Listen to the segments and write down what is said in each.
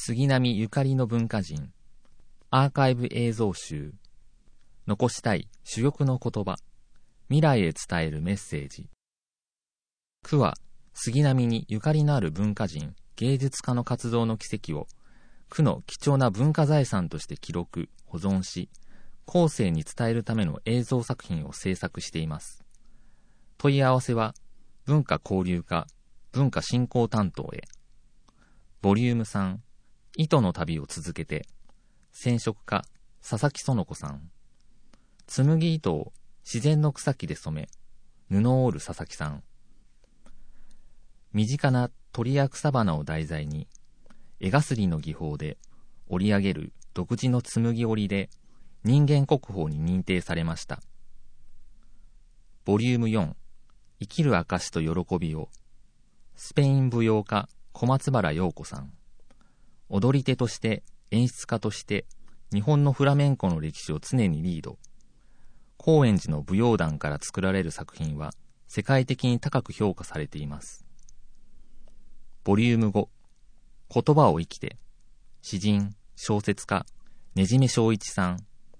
杉並ゆかりの文化人アーカイブ映像集残したい珠玉の言葉未来へ伝えるメッセージ。区は杉並にゆかりのある文化人芸術家の活動の軌跡を区の貴重な文化財産として記録保存し後世に伝えるための映像作品を制作しています。問い合わせは文化交流課文化振興担当へ。ボリューム3糸の旅を続けて染色家佐々木園子さん。紬糸を自然の草木で染め布を織る佐々木さん。身近な鳥や草花を題材に絵がすりの技法で織り上げる独自の紬織りで人間国宝に認定されました。ボリューム4生きる証と喜びをスペイン舞踊家小松原陽子さん。踊り手として演出家として日本のフラメンコの歴史を常にリード。高円寺の舞踊団から作られる作品は世界的に高く評価されています。ボリューム5言葉を生きて詩人小説家ねじめ正一さん。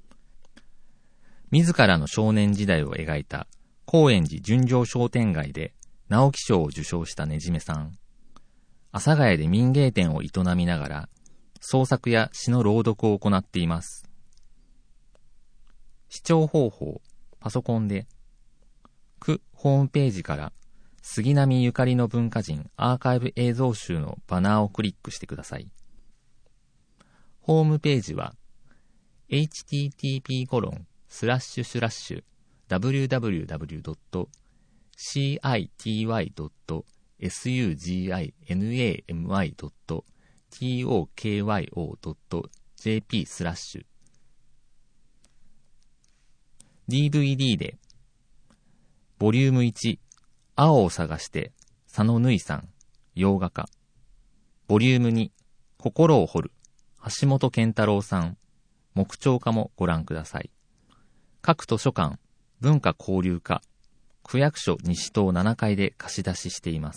自らの少年時代を描いた高円寺純情商店街で直木賞を受賞したねじめさん。阿佐ヶ谷で民芸店を営みながら創作や詩の朗読を行っています。視聴方法パソコンで区ホームページから杉並ゆかりの文化人アーカイブ映像集のバナーをクリックしてください。ホームページは http://www.citymi.tokyo.jp/ DVD でボリューム1青を探して佐野縫さん洋画家。ボリューム2心を掘る橋本健太郎さん木彫家もご覧ください。各図書館文化交流課区役所西棟7階で貸し出ししています。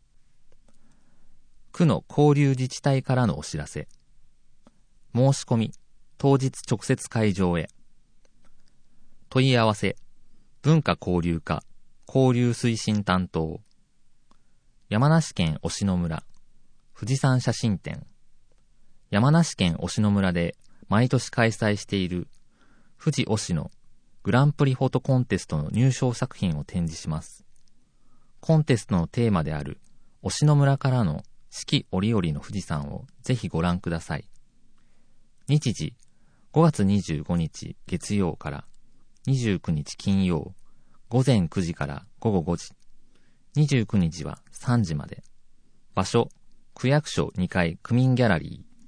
区の交流自治体からのお知らせ。申し込み当日直接会場へ。問い合わせ文化交流課交流推進担当。山梨県忍野村富士山写真展。山梨県忍野村で毎年開催している富士忍野グランプリフォトコンテストの入賞作品を展示します。コンテストのテーマである忍野村からの四季折々の富士山をぜひご覧ください。日時5月25日月曜から29日金曜午前9時から午後5時。29日は3時まで。場所区役所2階区民ギャラリー。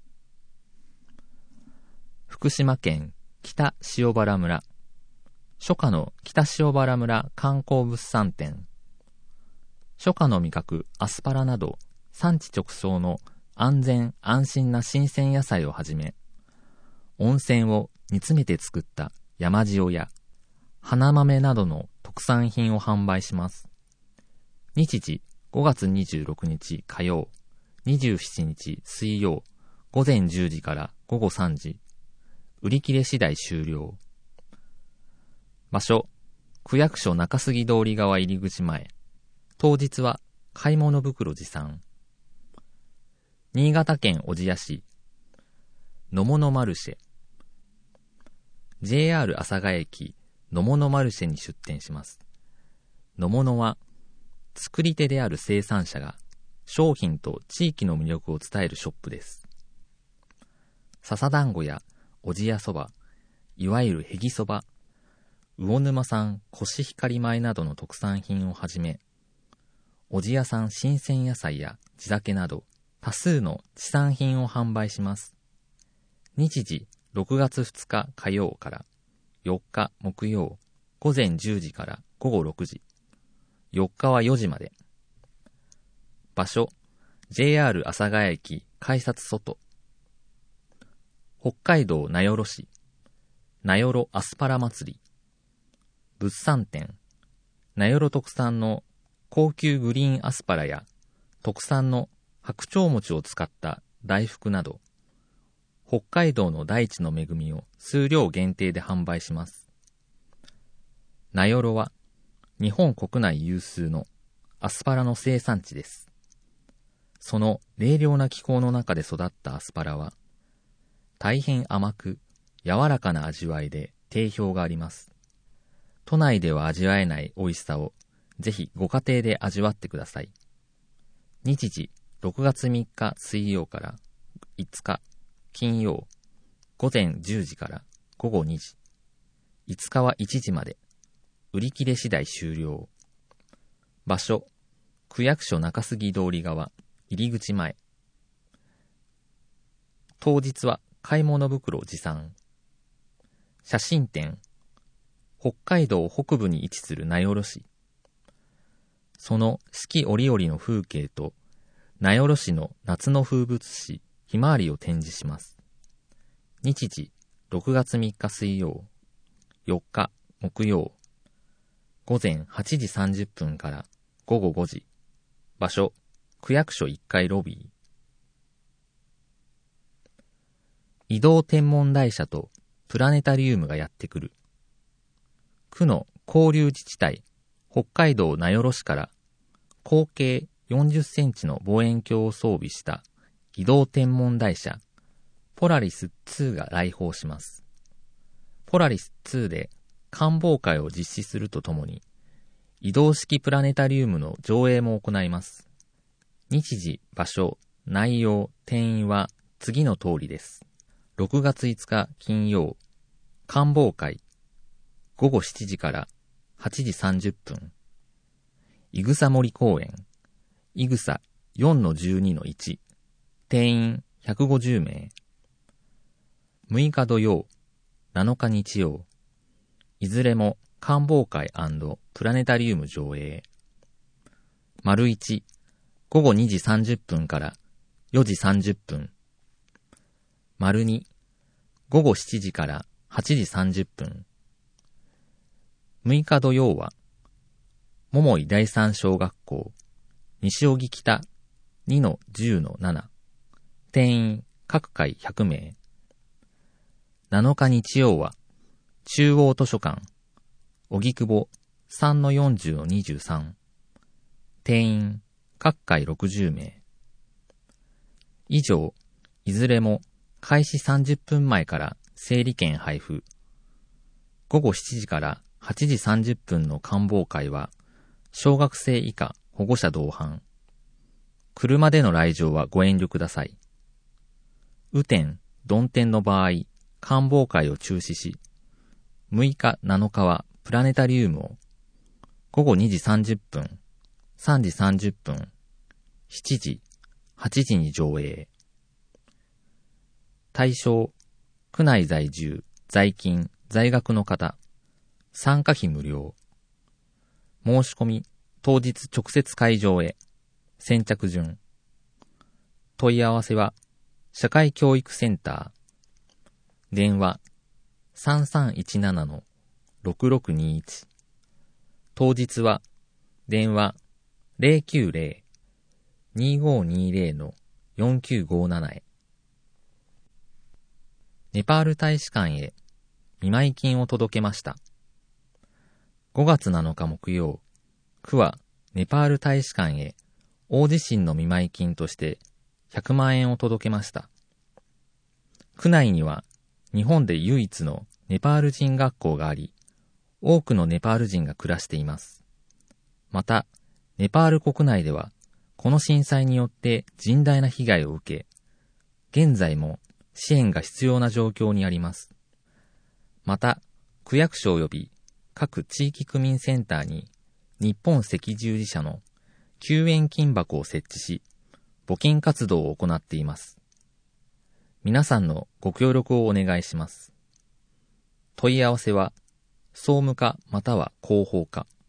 福島県北塩原村初夏の北塩原村観光物産展。初夏の味覚アスパラなど産地直送の安全安心な新鮮野菜をはじめ温泉を煮詰めて作った山塩や花豆などの特産品を販売します。日時5月26日火曜27日水曜午前10時から午後3時。売り切れ次第終了。場所区役所中杉通り側入り口前。当日は買い物袋持参。新潟県小千谷市野物マルシェ JR 阿佐ヶ谷駅野物マルシェに出店します。野物は作り手である生産者が商品と地域の魅力を伝えるショップです。笹団子やおじやそば、いわゆるへぎそば、魚沼産コシヒカリ米などの特産品をはじめ、おじや産新鮮野菜や地酒など多数の地産品を販売します。日時6月2日火曜から4日木曜午前10時から午後6時。4日は4時まで。場所 JR 阿佐ヶ谷駅改札外。北海道名寄市名寄アスパラ祭り。物産展名寄特産の高級グリーンアスパラや特産の白鳥餅を使った大福など、北海道の大地の恵みを数量限定で販売します。名寄は日本国内有数のアスパラの生産地です。その冷涼な気候の中で育ったアスパラは、大変甘く柔らかな味わいで定評があります。都内では味わえない美味しさをぜひご家庭で味わってください。日時6月3日水曜から5日金曜午前10時から午後2時、5日は1時まで、売り切れ次第終了。場所、区役所中杉通り側入り口前。当日は買い物袋持参。写真展、北海道北部に位置する名寄市。その四季折々の風景と名寄市の夏の風物詩ひまわりを展示します。日時6月3日水曜、4日木曜、午前8時30分から午後5時。場所、区役所1階ロビー。移動天文台車とプラネタリウムがやってくる。区の交流自治体、北海道名寄市から口径40センチの望遠鏡を装備した移動天文台車ポラリス2が来訪します。ポラリス2で観望会を実施するとともに、移動式プラネタリウムの上映も行います。日時、場所、内容、定員は次の通りです。6月5日金曜、観望会、午後7時から8時30分。いぐさ森公園、いぐさ 4-12-1、定員150名。6日土曜、7日日曜、いずれも観望会&プラネタリウム上映。丸1、午後2時30分から4時30分。丸2、午後7時から8時30分。6日土曜は、桃井第三小学校、西荻北 2-10-7、定員各回100名。7日日曜は、中央図書館、荻窪 3-40-23、定員各回60名。以上、いずれも開始30分前から整理券配布。午後7時から8時30分の観望会は、小学生以下保護者同伴。車での来場はご遠慮ください。雨天、曇天の場合、観望会を中止し、6日、7日はプラネタリウムを、午後2時30分、3時30分、7時、8時に上映。対象、区内在住、在勤、在学の方、参加費無料。申し込み、当日直接会場へ、先着順。問い合わせは、社会教育センター。電話、3317-6621。当日は、電話、090-2520-4957へ。ネパール大使館へ見舞金を届けました。5月7日木曜、区はネパール大使館へ大地震の見舞金として100万円を届けました。区内には日本で唯一のネパール人学校があり、多くのネパール人が暮らしています。また、ネパール国内ではこの震災によって甚大な被害を受け、現在も支援が必要な状況にあります。また、区役所及び各地域区民センターに日本赤十字社の救援金箱を設置し、募金活動を行っています。皆さんのご協力をお願いします。問い合わせは、総務課または広報課。